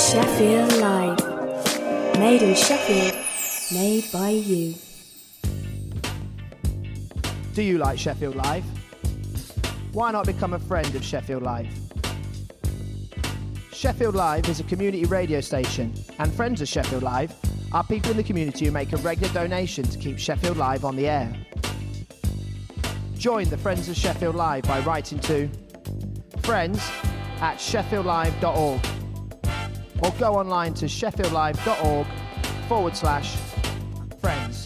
Sheffield Live. Made in Sheffield, made by you. Do you like Sheffield Live? Why not become a friend of Sheffield Live? Sheffield Live is a community radio station, and friends of Sheffield Live are people in the community who make a regular donation to keep Sheffield Live on the air. Join the Friends of Sheffield Live by writing to friends@sheffieldlive.org or go online to sheffieldlive.org/friends.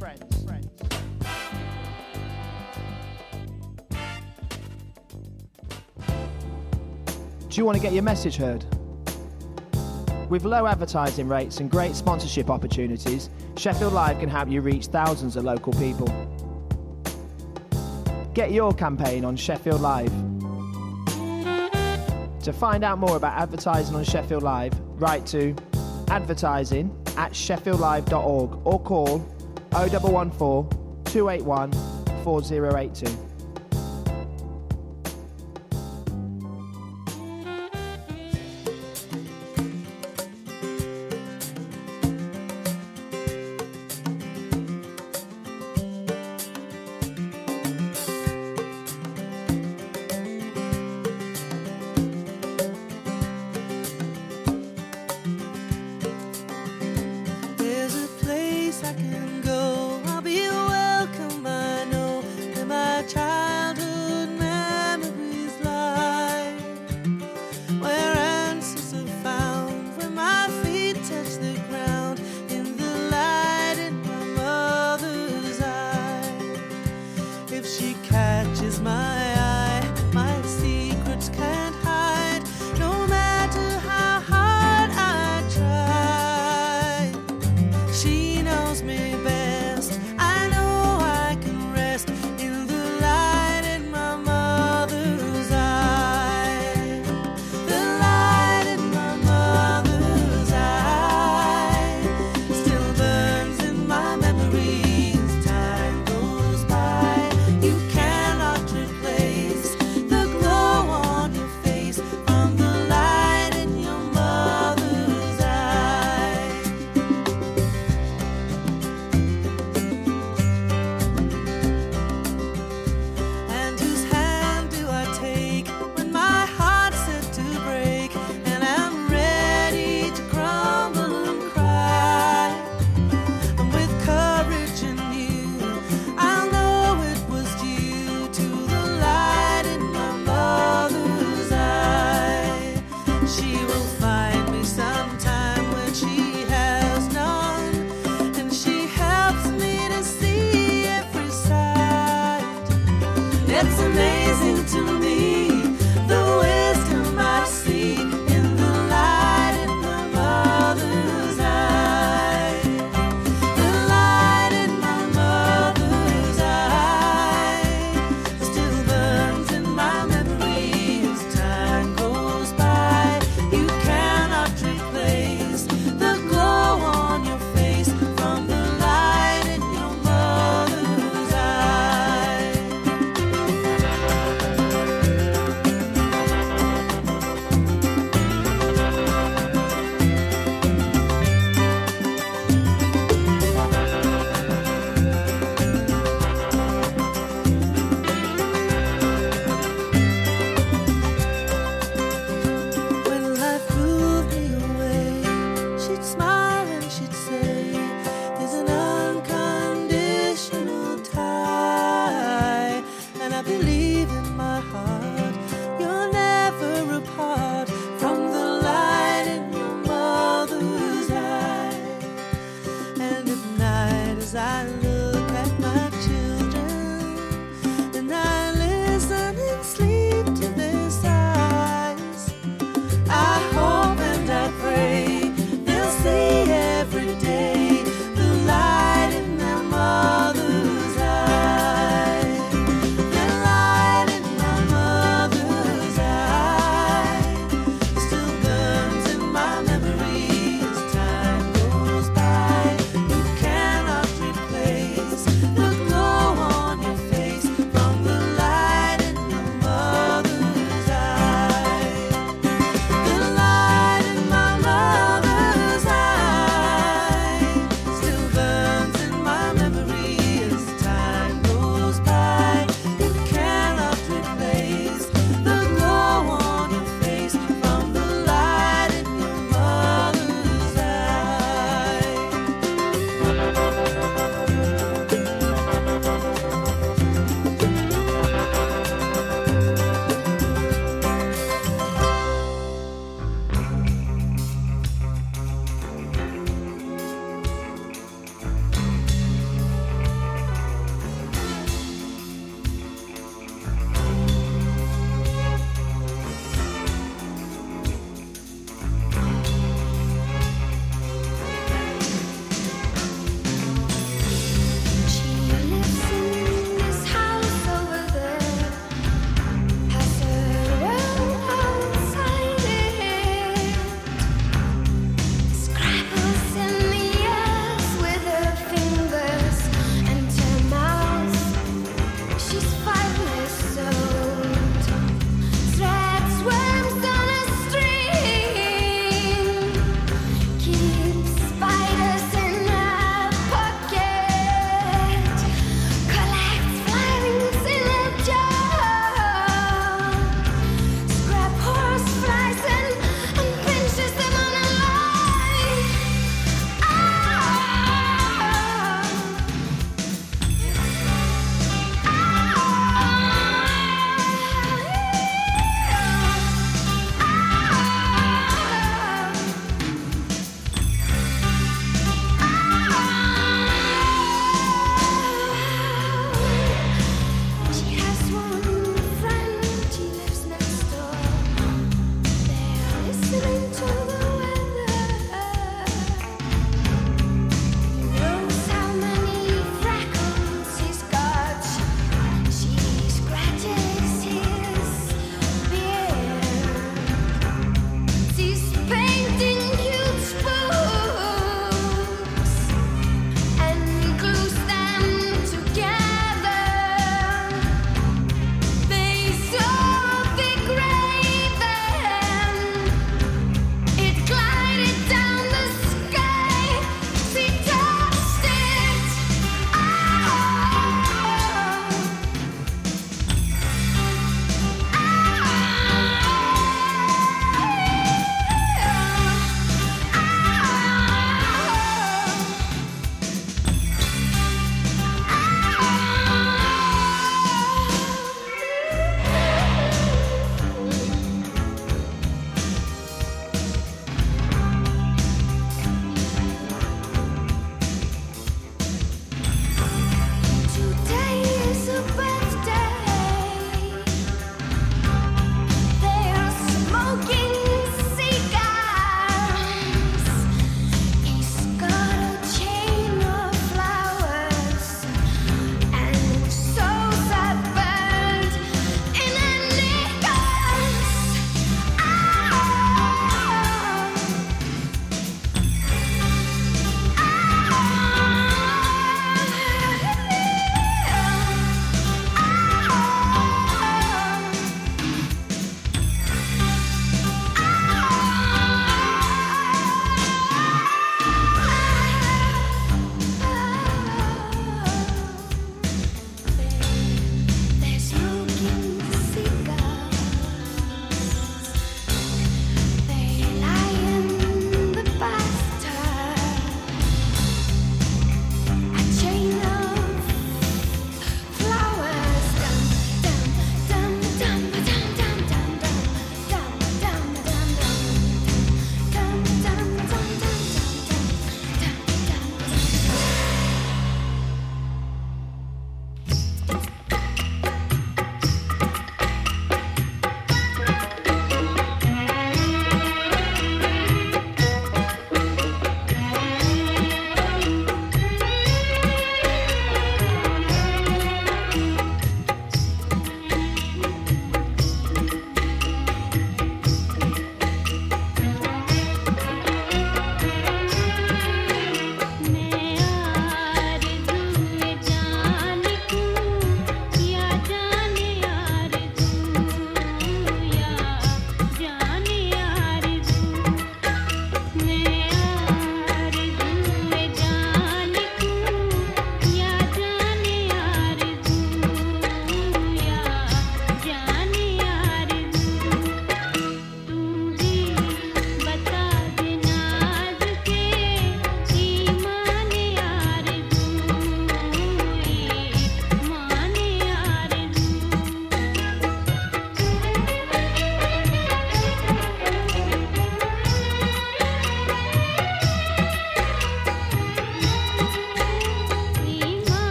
Do you want to get your message heard? With low advertising rates and great sponsorship opportunities, Sheffield Live can help you reach thousands of local people. Get your campaign on Sheffield Live. To find out more about advertising on Sheffield Live, write to advertising@sheffieldlive.org or call 0114 281 4082. I can go, I'll be welcome, I know. Am I trying?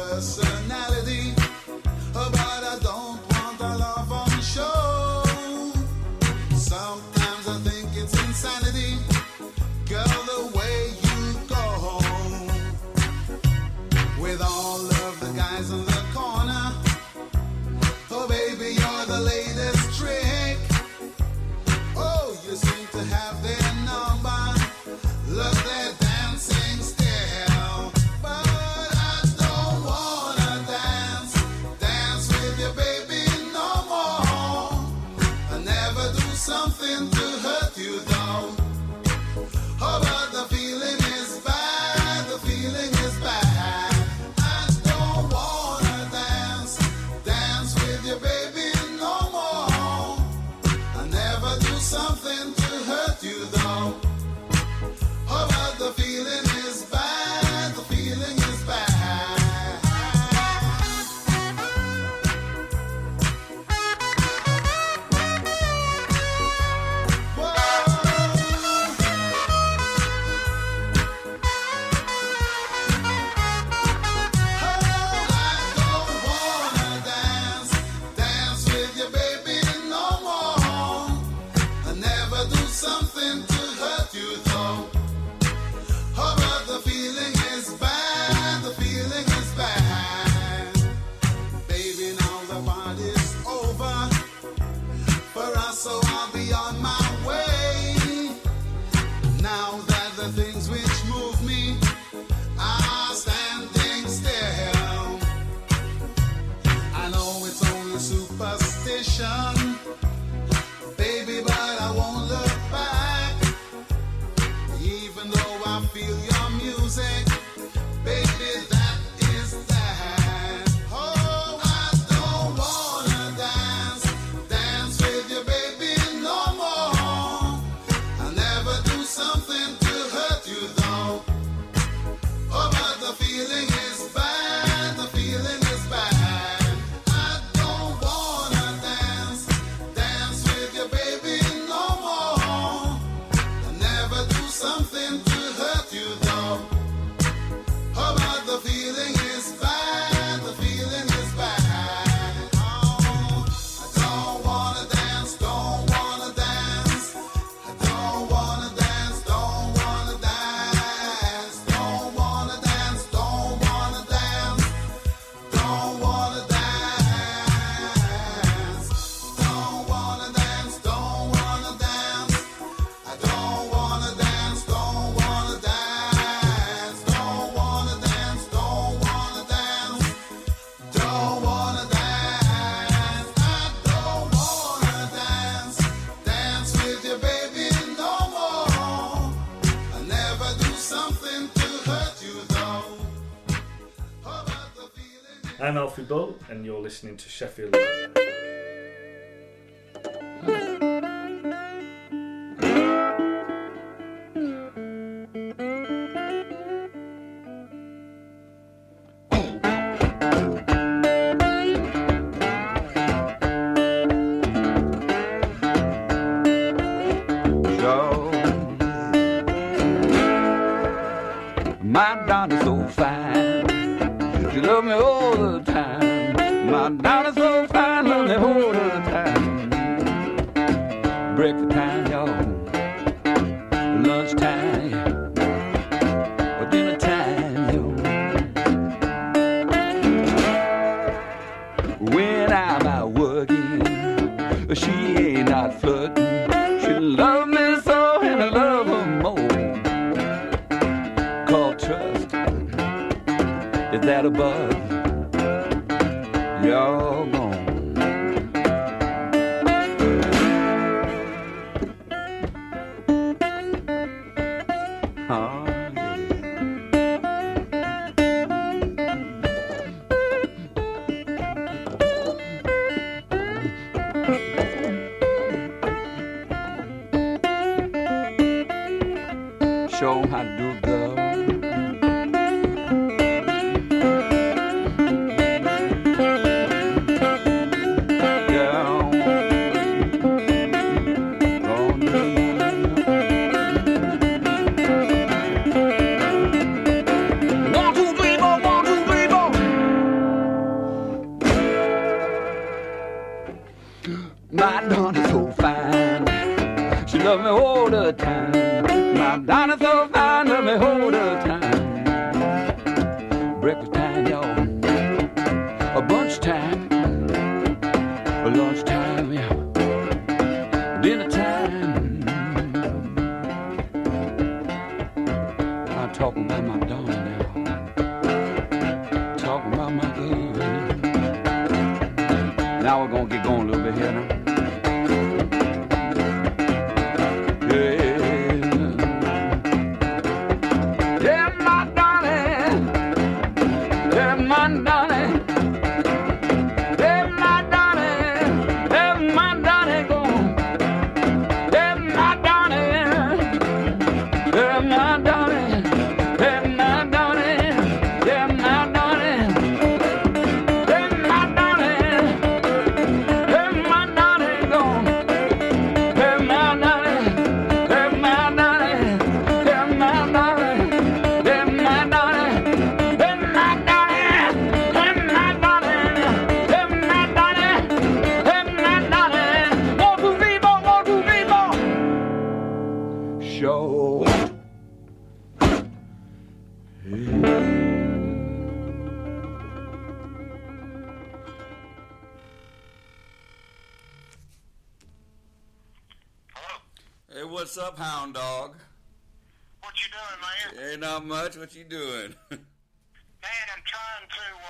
personality, but I don't want a love on show. Sometimes I think it's insanity, girl, the way you go with all of the guys on the corner. Oh baby, you're the latest trick. Oh, you seem to have their number. Look, they're dancing still. But I don't wanna dance with you, baby, no more. I never do something to hurt you though. Oh, but the feeling is bad, the feeling is bad. I don't wanna dance with you, baby, no more. I never do something to hurt you though. Oh, but the feeling is bad, the feeling is bad. Whoa. Oh, I don't wanna dance with you, baby, no more. I never do something to hurt you though. Oh, but the feeling is bad, the feeling is bad. Baby, now the party's over for us, so I'll be on my way. Now that the things which move me are standing still. I know it's only superstition, baby, but I won't look back. Even though I feel your music, baby, that is that. Oh, I don't wanna dance with you, baby, no more. I never do something to hurt you though. Oh, but the feeling is bad, the feeling is bad. I don't wanna dance with you, baby, no more. I never do something to hurt you though. Oh, but the feeling is bad, the feeling is bad. Oh, I don't wanna dance, don't wanna dance. I don't wanna dance, don't wanna dance. Don't wanna dance, don't wanna dance. Don't wanna dance. Don't wanna dance, don't wanna dance. I don't wanna dance, don't wanna dance. Don't wanna dance, don't wanna dance. Don't wanna dance. I don't wanna dance with you, baby, no more. I never do something to hurt you though. Oh, but the feeling. I'm Alfie Bull, and you're listening to Sheffield Live. My daughter's so fine, she love me all the time. My daughter's so fine, love me all the time. Breakfast time, y'all, lunch time, or dinner time, y'all. When I'm out working, she ain't not flirting. She love me so and I love her more. Called trust, is that above? You're gone. Oh, yeah. Show 'em how to do it, girl. My Donna's so fine. She love me all the time. My Donna's so fine, love me all the time. Breakfast time, y'all. A bunch time. A lunch time, yeah. Dinner time. I'm talking about my Donna now. Talking about my girl. Now we're gonna get going a little bit here now. What's up, hound dog? What you doing, man? Ain't not much. What you doing? Man, I'm trying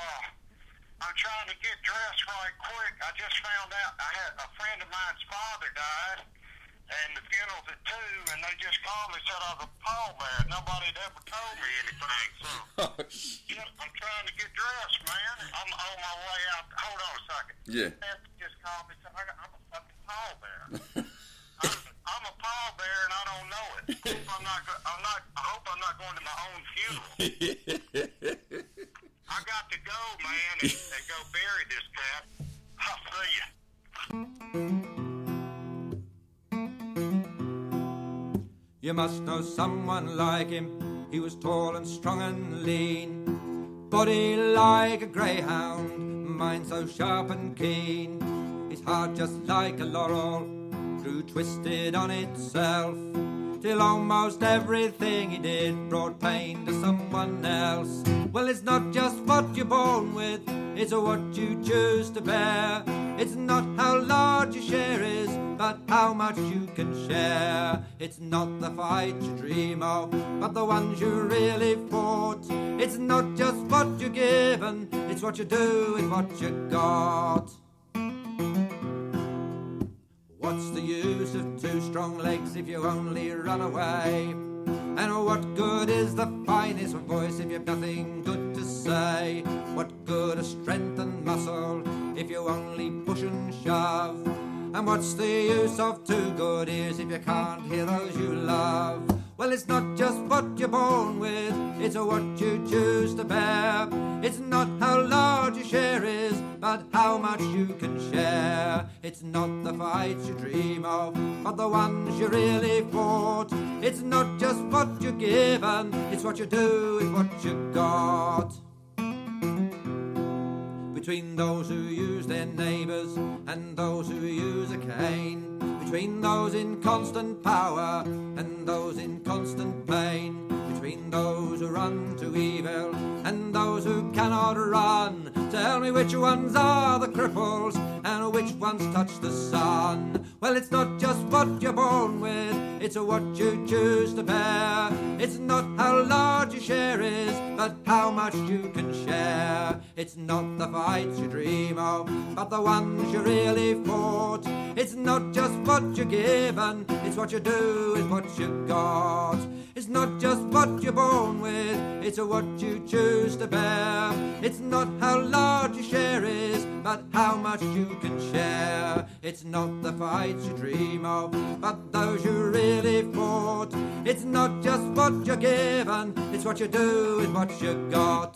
to get dressed right quick. I just found out I had a friend of mine's father died, and the funeral's at 2, and they just called me and said I was a pallbearer. Nobody had ever told me anything, so I'm trying to get dressed, man. I'm on my way out. Hold on a second. Yeah. Man just called me and said I'm a fucking pallbearer. I'm a pallbearer and I don't know it. I hope I'm not going to my own funeral. I got to go, man, and go bury this cat. I'll see ya. You must know someone like him. He was tall and strong and lean, body like a greyhound, mind so sharp and keen. His heart just like a laurel grew twisted on itself, till almost everything he did brought pain to someone else. Well, it's not just what you're born with, it's what you choose to bear. It's not how large your share is, but how much you can share. It's not the fight you dream of, but the ones you really fought. It's not just what you're given, it's what you do with what you got. What's the use of 2 strong legs if you only run away? And what good is the finest voice if you've nothing good to say? What good is strength and muscle if you only push and shove? And what's the use of 2 good ears if you can't hear those you love? Well, it's not just what you're born with, it's what you choose to bear. It's not how large your share is, but how much you can share. It's not the fights you dream of, but the ones you really fought. It's not just what you're given, it's what you do with what you got. Between those who use their neighbours and those who use a cane, between those in constant power and those in constant pain, between those who run to evil and those who cannot run, tell me which ones are the cripples and which ones touch the sun. Well, it's not just what you're born with, it's what you choose to bear. It's not how large your share is, but how much you can share. It's not the fights you dream of, but the ones you really fought. It's not just what you're given, it's what you do with what you got. It's not just what you're born with, it's what you choose to bear. It's not how large your share is, but how much you can share. It's not the fights you dream of, but those you really fought. It's not just what you're given, it's what you do with what you got.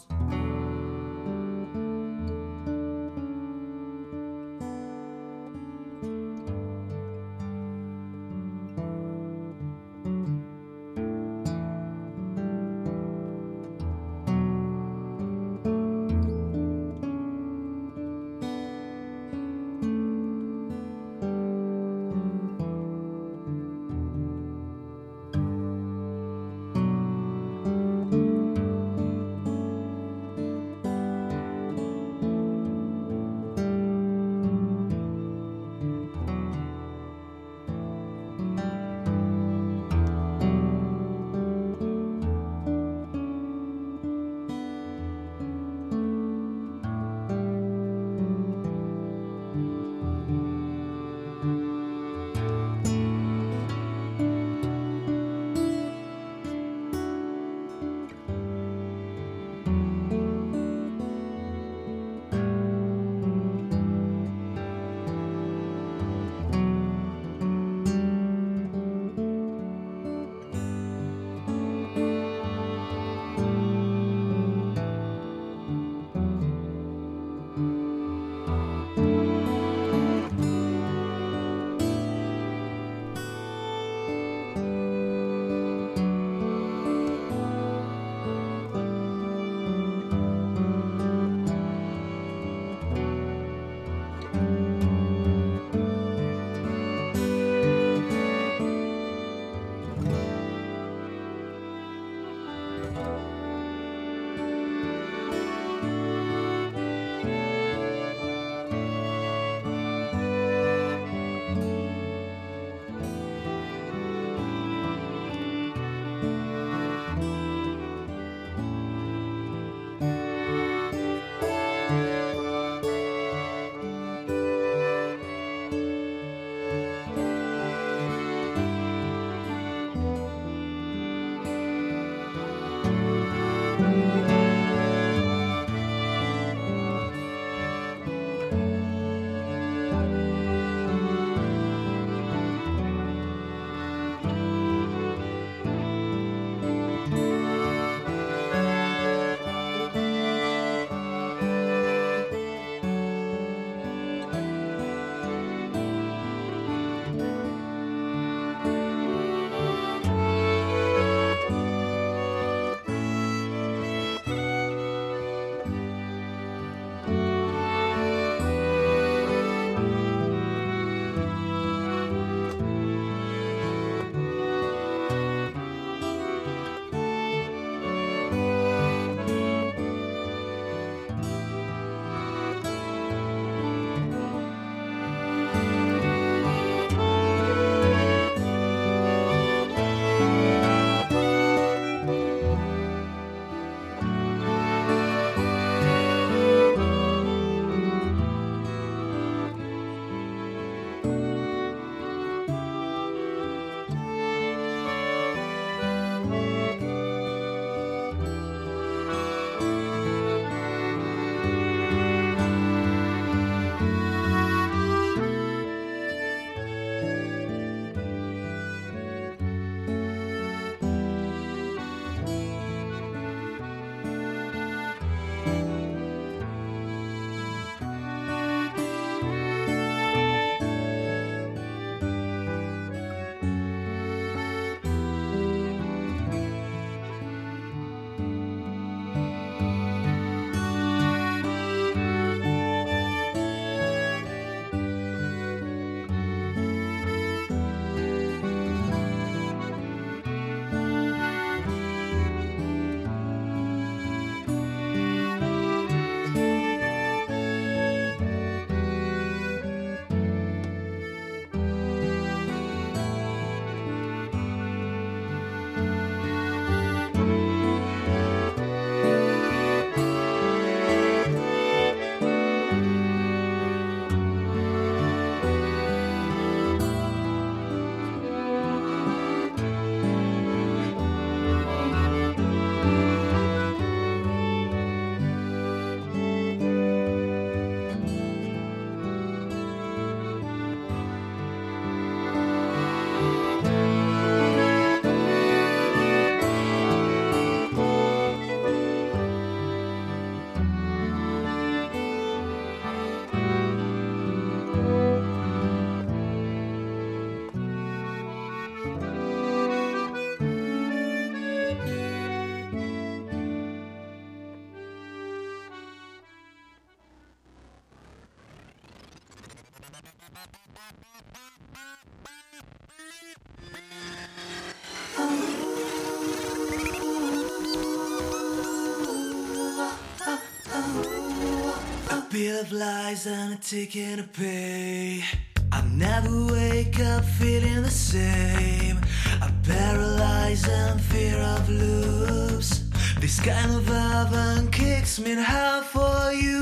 A bill of lies and a ticket to pay. I never wake up feeling the same. I'm paralyzed and fear of loops. This kind of oven kicks me in half for you.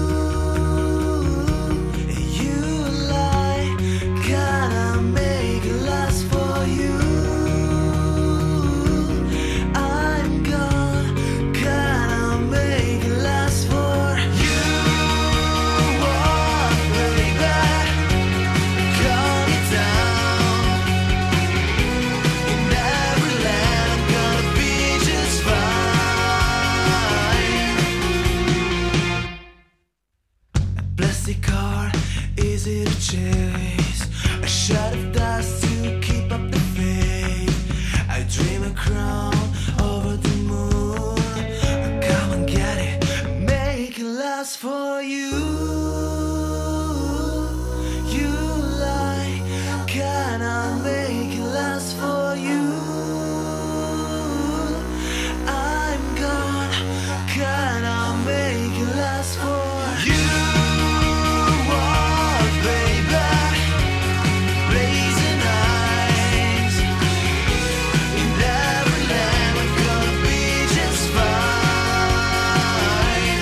You lie, gotta make it last for you. I'm gone, gotta make it last for you. Oh, baby, calm it down. In every land, I'm gonna be just fine. A plastic car, easy to chase. A shot of dust to keep up the faith. I dream a crown over the moon. Come and get it, make it last for you. You lie, can I make it last for you? I'm gone, can I make it last for you? Oh, baby, blazing eyes. In every land, I'm gonna be just fine.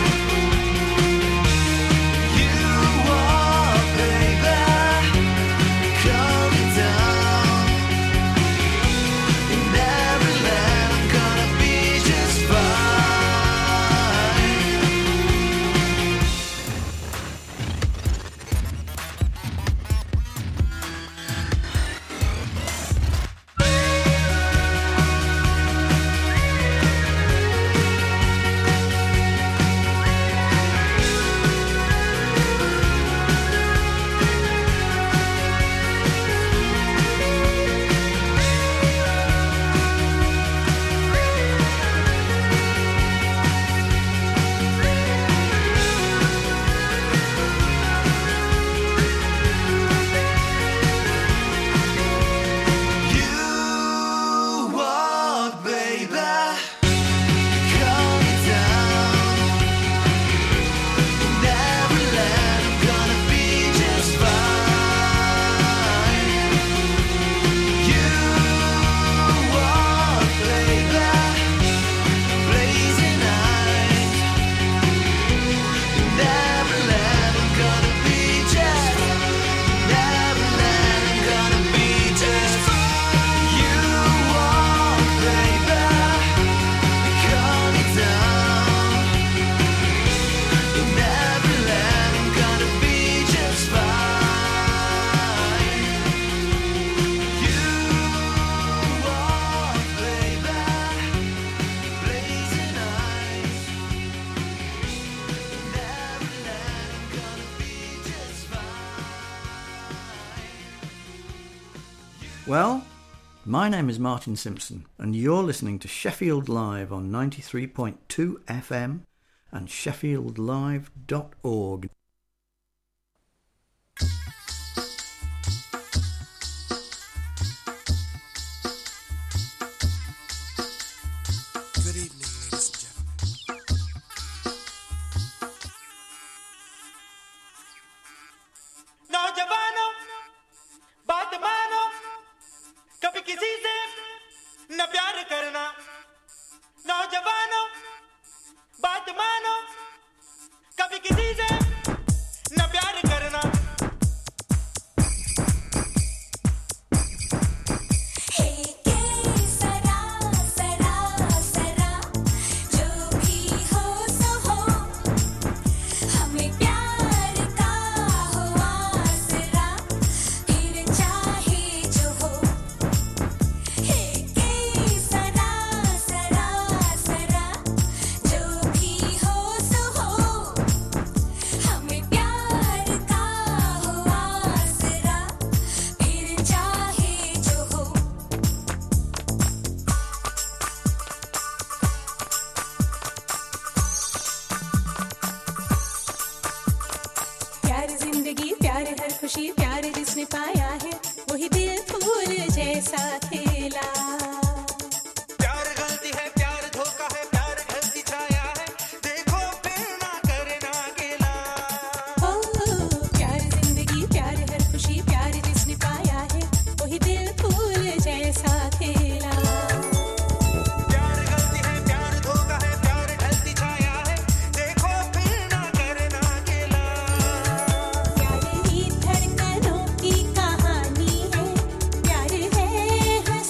You walk, baby, calm it down. In every land, I'm gonna be just fine. You walk, baby, calm it down. In every land, I'm gonna be just fine. You walk, baby, blazing eyes. In every land, I'm gonna be just. In every land, I'm gonna be just. You walk, baby, calm it down. In every land, I'm gonna be just fine. You walk, baby, blazing eyes. In every land, I'm gonna be just fine. Well, my name is Martin Simpson, and you're listening to Sheffield Live on 93.2 FM and sheffieldlive.org. Good evening, ladies and gentlemen. नौजवानों बात मानो कभी किसी से न प्यार करना नौजवानों बात मानो कभी किसी से न प्यार करना खुशी प्यार जिसने जिसने पाया है वही दिल फूल जैसा खेला प्यार गलती है प्यार धोखा है प्यार गलती छाया है देखो फिर ना करे ना गिला प्यार जिंदगी प्यार हर खुशी प्यार जिसने पाया है वही दिल फूल जैसा खेला प्यार गलती है प्यार धोखा है प्यार गलती छाया है देखो फिर ना करे ना गिला प्यार ही धड़कनों की कहानी है प्यार है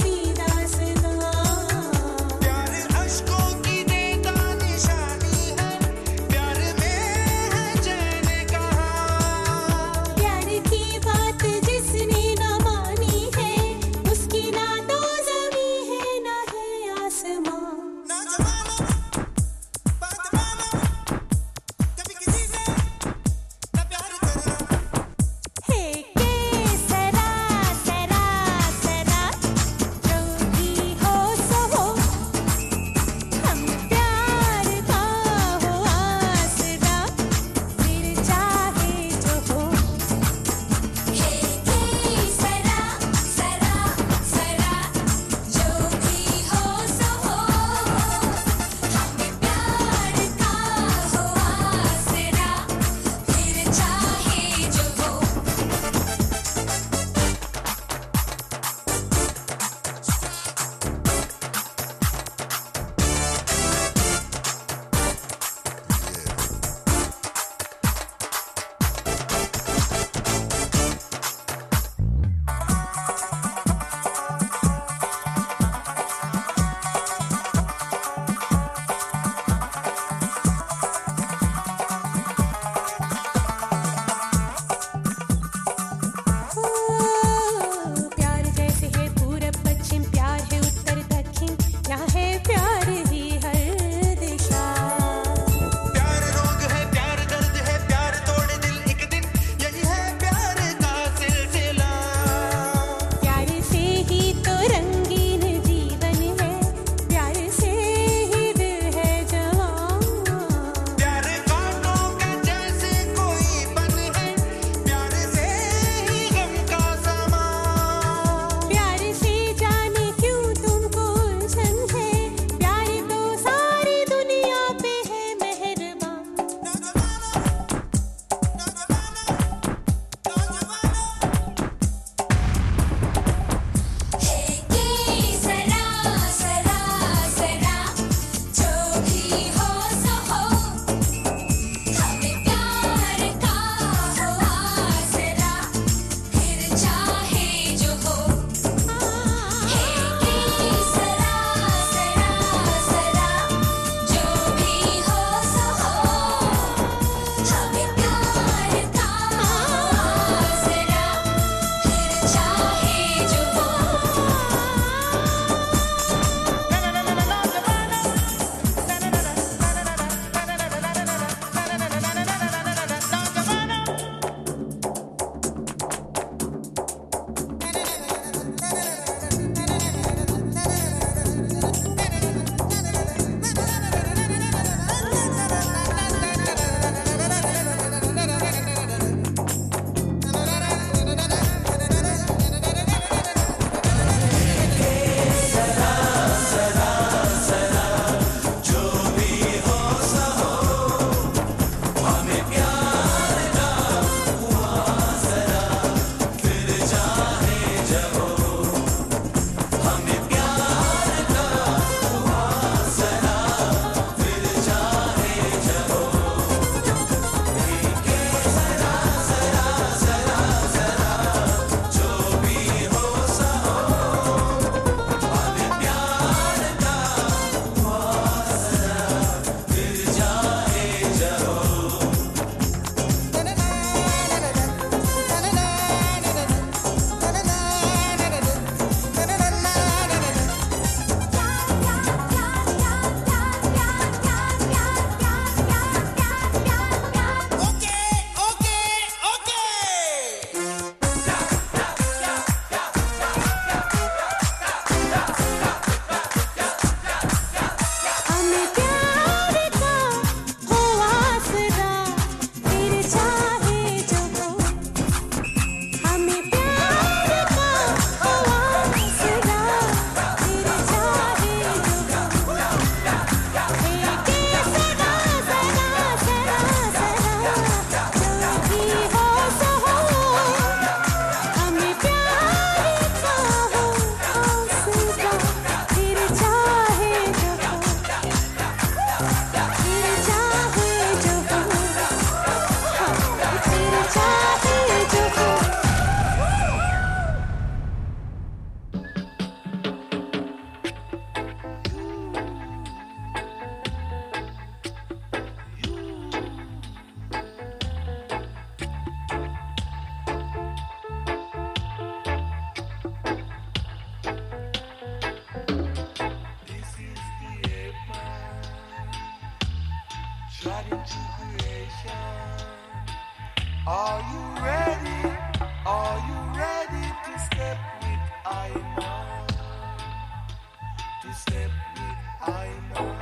shot into creation. Are you ready? Are you ready to step with Iman? To step with Iman.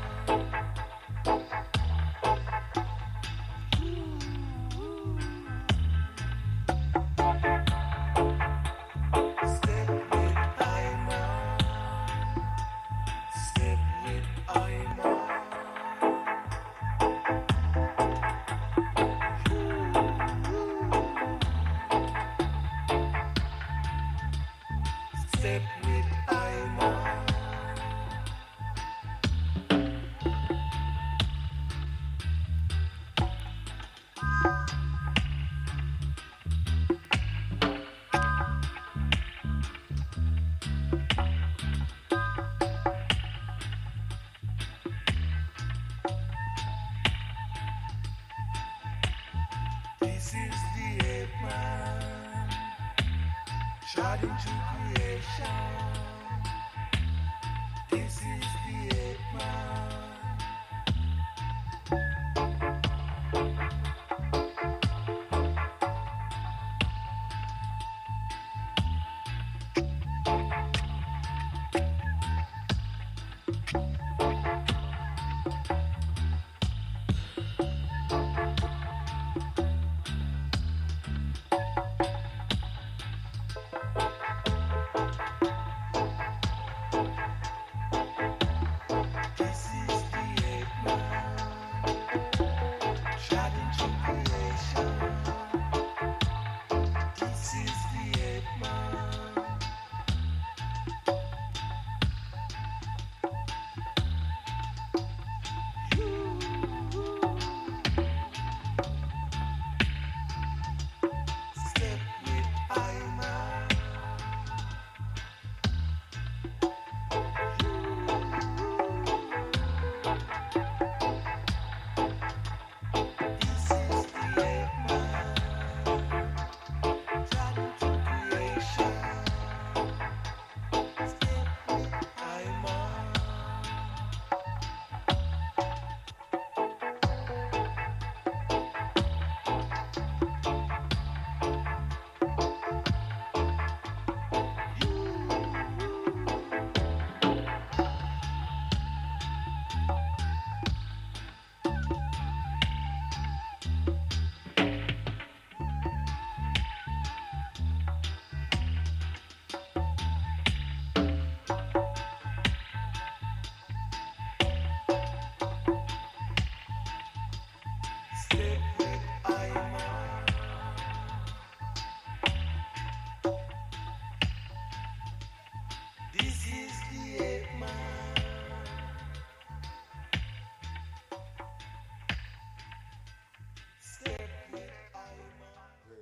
Step with Iman. Step with Iman. Step with Iman. This is the ape man, shot into creation. This is the ape man. This is the ape man, shot into creation. This is the ape man. Step with Iman. This is the ape man, shot into creation. Step with Iman. Step with Iman. This is the ape man. Step with Iman.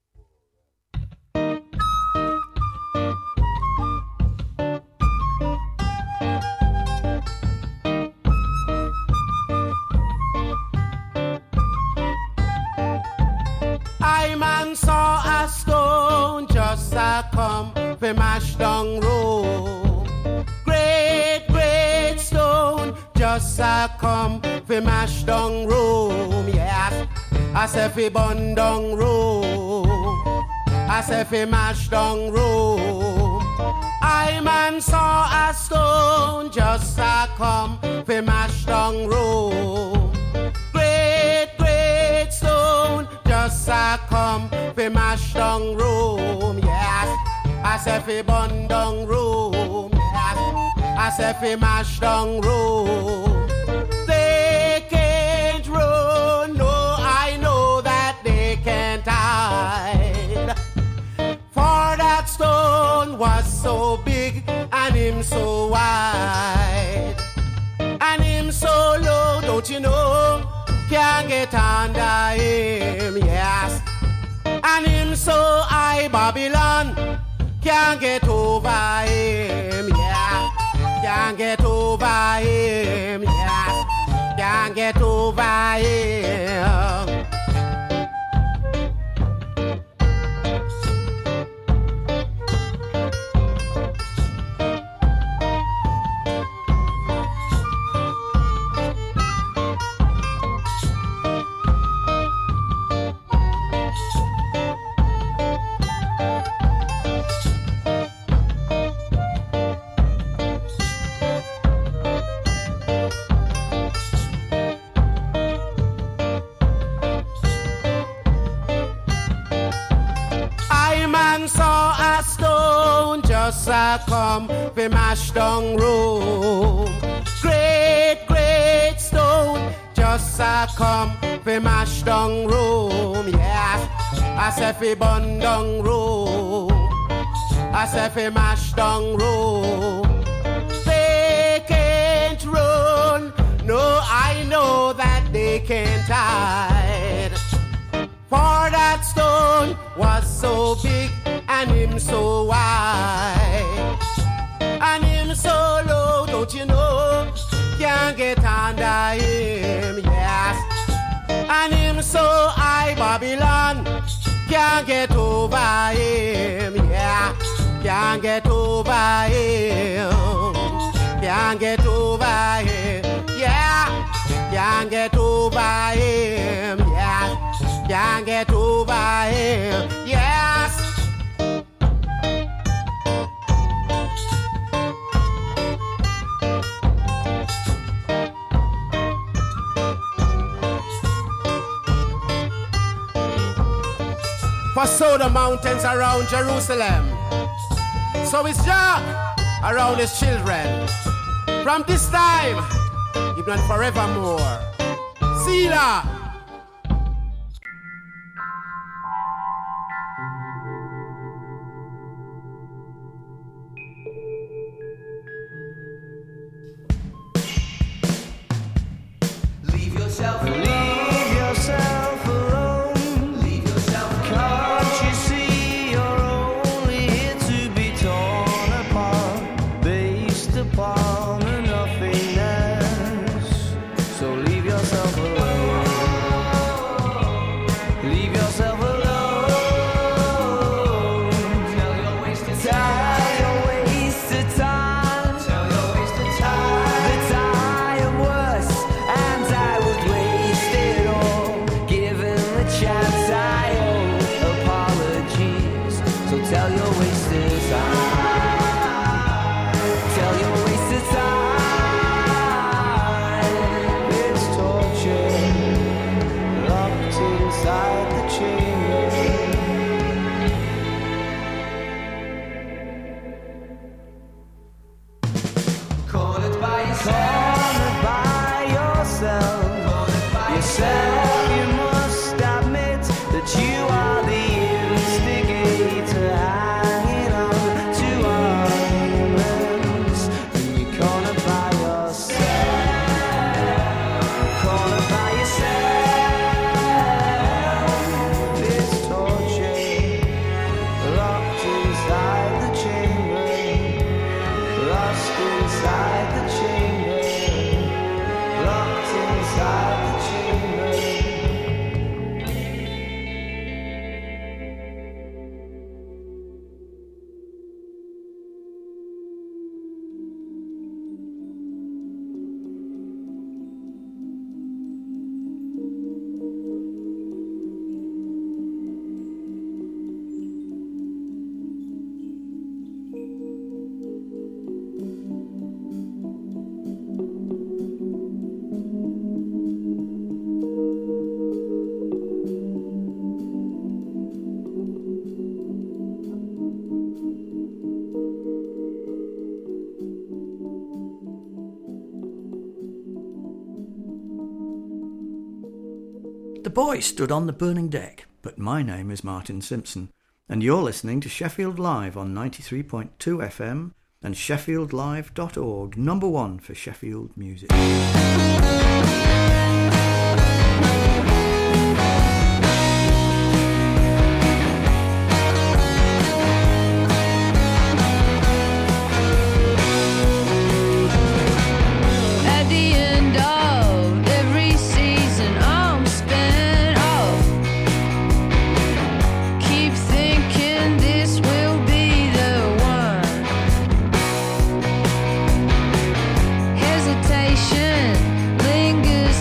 I man saw a stone just a come fi mash down road. Great, great stone just a come fi mash down road. Yes, I say fi bun down road. I say fi mash down road. I man saw a stone just a come fi mash down road. Great, great stone just a come fi mash down Rome. Yes, I say fi bun down Rome. Yes, I say fi mash down Rome. They can't run, no, I know that they can't hide. For that stone was so big and him so wide, and him so low, don't you know? Can't get under him, yes. And him so high, Babylon can't get over him, yeah. Can't get over him, yes. Can't get over him. man saw a stone just a come fi mash down Rome. Great, great stone just a come fi mash down Rome. Yes, I say fi burn down Rome. I say fi mash down Rome. They can't run. No, I know that they can't hide. For that stone was so big and him so wide. And him so low, don't you know, can't get under him, yes. And him so high, Babylon, can't get over him, yeah. Can't get over him, can't get over him, yeah. Can't get over him, yeah. Can't get over him, yes. For so the mountains around Jerusalem, so is Jah around his children. From this time, even forevermore. Selah. Leave yourself alone. Leave yourself alone. Leave yourself alone. Can't you see you're only here to be torn apart, based upon nothingness? So leave yourself alone. Leave yourself alone. Tell your wasted time. Tell your wasted time. Tell your wasted time. That I am worse and I would waste it all. Given the chance I owe apologies. So tell your wasted time. Tell your wasted time. It's torture locked inside the chamber. Cornered by yourself. Cornered by yourself. Cornered by yourself. You must admit that you are the instigator, hanging on to arguments. You're cornered by yourself. Cornered by yourself. It's torture locked inside the chamber. Lost inside the chamber, locked inside the chamber. The boy stood on the burning deck, but my name is Martin Simpson, and you're listening to Sheffield Live on 93.2 FM and sheffieldlive.org, number one for Sheffield music. At the end of every season, I'm spent off. Keep thinking this will be the one. Hesitation lingers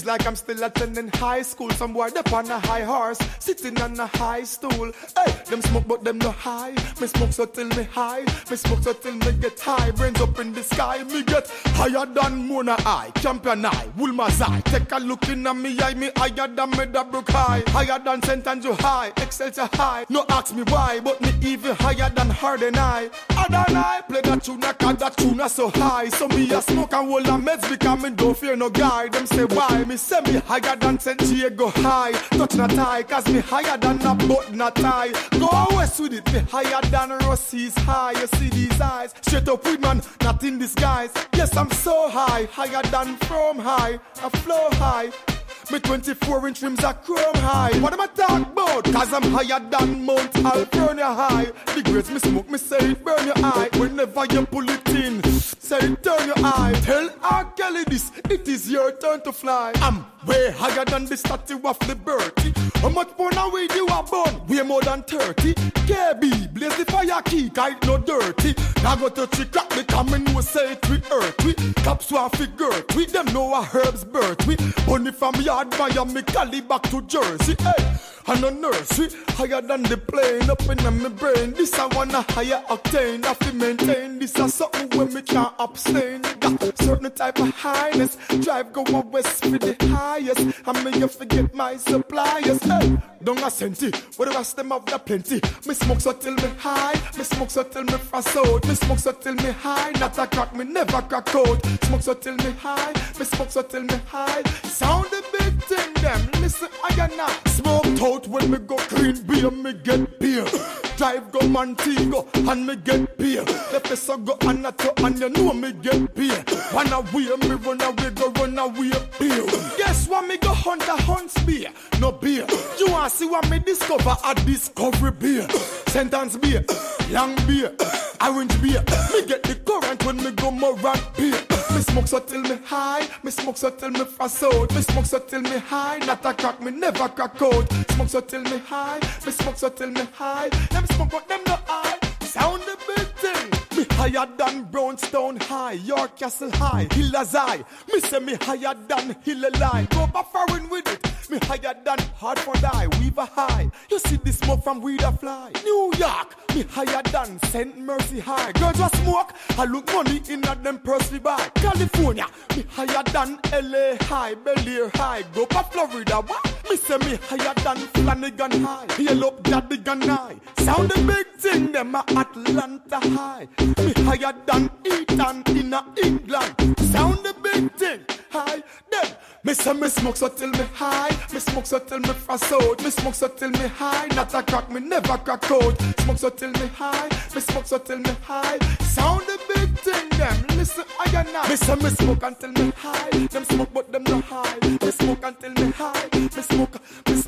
Feels like I'm still attending high school. Some boy up on a high horse, sitting on a high stool. Hey, them smoke but them no high. Me smoke so till me high. Me smoke so till me get high. Brains up in the sky. Me get higher than Mona Eye, Champion Eye, Woolmer's Eye. Take a look in at me eye. Me higher than Meadowbrook High. Higher than St. Andrew High, Excelsior High. No ask me why, but me even higher than Harden Eye. Harden Eye play that tune, cause that tune so high. So me a smoke and hold a meds because me don't fear no guy. Them say why? Me say me higher than St. Diego High. Touch not high, cause me higher than a boat not high. Go west with it, me higher than Rossi's High. You see these eyes, straight up with man, not in disguise. Yes, I'm so high, higher than from high. I flow high. Me 24-inch rims are chrome high. What am I talking about? Cause I'm higher than Mount Alvernia High. The grades me smoke, me say it burn your eye. Whenever you pull it in, say it turn your eye. Tell R. Kelly this, it is your turn to fly. I'm way higher than the statue of Liberty. How much more now weed you are born? Way more than 30. KB, blaze the fire key, cause it no dirty. Now go touch the crack, because me know say it we earth. We cops want figure, we them know a herbs birth. We only from yard via me cali back to Jersey. Hey, and a nursery, higher than the plane. Up in my brain, this I wanna higher octane. I feel maintain, this is something where me can't abstain. Got certain type of highness, drive go west for the highest. I mean you forget my suppliers. Hey, don't a senti, what the rest them of the plenty. Me smoke so till me high, me smoke so till me fast out. Me smoke so till me high, not a crack, me never crack out. Smoke so till me high, me smoke so till me high. Sound the big thing them, listen I now. Smoke out when me go clean beer, me get beer. Drive go Montego and me get beer. Left the so go Anato and you know me get beer. Run away, me run away, go run away, beer. Guess what, me go hunt a hunts beer, no beer. You want see what me discover? A discovery beer. Sentence beer, long beer, orange beer. Me get the current when me go Moran beer. Me smoke so till me high, me smoke so till me fast out. Me smoke so till me high, not a crack, me never crack out. Smoke so till me high, me smoke so till me high. Them smoke but them no high, sound the big thing. Me higher than Brownstone High, York Castle High, Hiller's High. Me say me higher than Hillelai. Go back foreign with it. Me higher than Hartford High, Weaver High. You see the smoke from Weeder Fly. New York, me higher than St. Mercy High. Girls just smoke, I look money in at them Percy by. California, me higher than LA High, Bel-Air High. Go back Florida, what? Me say me higher than Flanagan High. Hail up Jadigan High. Sound the big thing, them a Atlanta High. Me higher than Eton in a England. Sound the big thing, high. Then me say me smoke so till me high. Me smoke so till me fast out. Me smoke so till me high. Not a crack, me never crack out. Smoke so till me high. Me smoke so till me high. Sound the big thing, them. Listen, I got now. Me say me smoke until me high. Them smoke but them no high. Me smoke until me high. Me smoke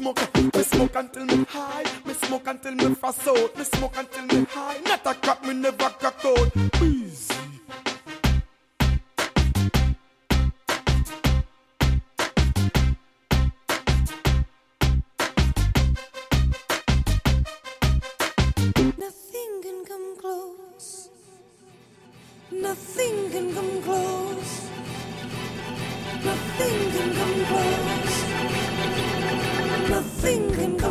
until me high. Me smoke until me fast out. Me smoke until me high. Not a crack, me never crack out. Easy. Nothing can come close. Nothing can come close. Nothing can come close. Nothing can come